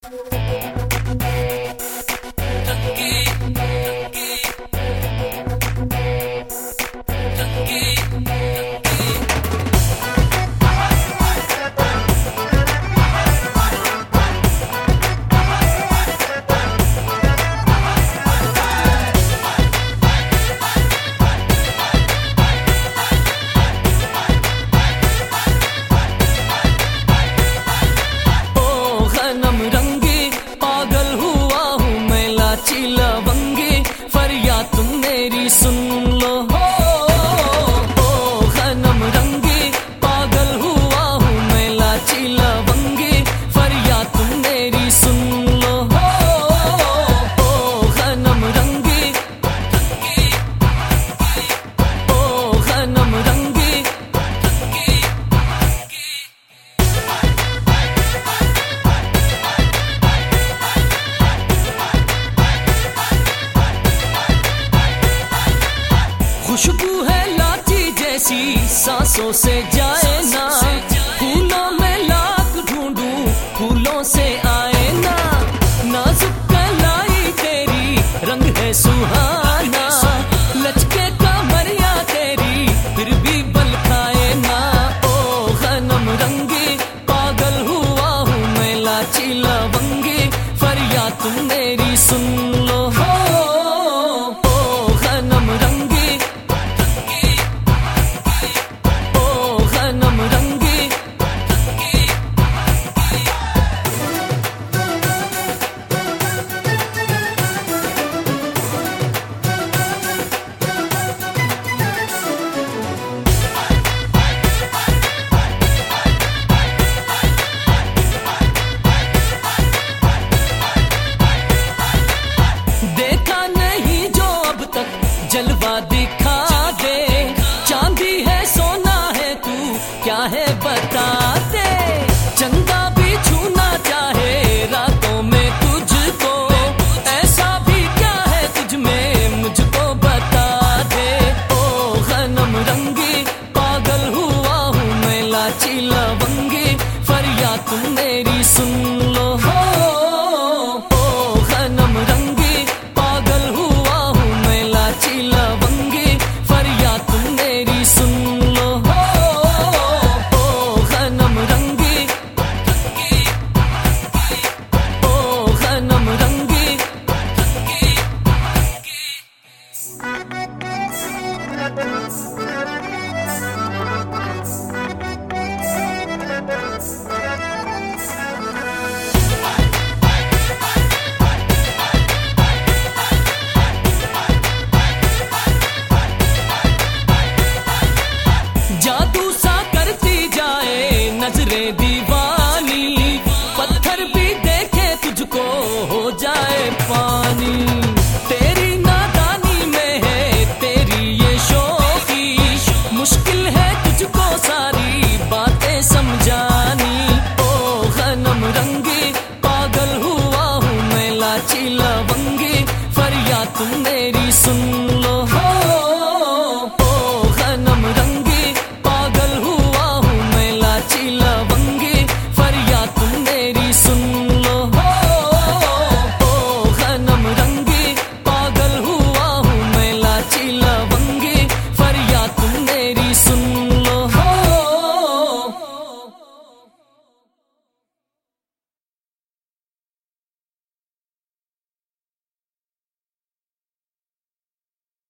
लवंगी फरियाद तुम मेरी सुन लो। ओ गनम रंगी पागल हुआ हूँ मैं, लाची लवंगी फरियाद तुम मेरी सुन लो। ओ गनम रंगी, ओ गनम रंगी। खुशबू है लाची जैसी सांसों से जाए ना, फूलों में लाख ढूंढूं फूलों से आए ना। नाजुक कलाई तेरी रंग है सुहाना, लचके कमरिया तेरी फिर भी बल खाए ना। ओ गनम रंगी पागल हुआ हूँ मैं, लाची लवंगी फरियाद तुम मेरी सुन लो। ओ गनम रंगी, जलवा दिखा दे। चांदी है सोना है तू क्या है बता दे। चंदा भी छूना चाहे रातों में तुझको, ऐसा भी क्या है तुझ में मुझको बता दे। ओ गनम रंगी पागल हुआ हूँ मैं, लाची लवंगी फरियाद तुम मेरी सुन लो। ओ गनम रंगी पागल हुआ हूँ मैं, लाची लवंगी फरियाद तुम मेरी सुन लो। ओ गनम रंगी, ओ गनम रंगी। जादू सा करती जाए नजरें दीवानी, पत्थर भी देखे तुझको हो जाए पानी। तेरी नादानी में है तेरी ये शोखी, मुश्किल है तुझको सारी बातें समझानी। ओ गनम रंगी पागल हुआ हूँ मैं, लाची लवंगी फरियाद तुम मेरी सुन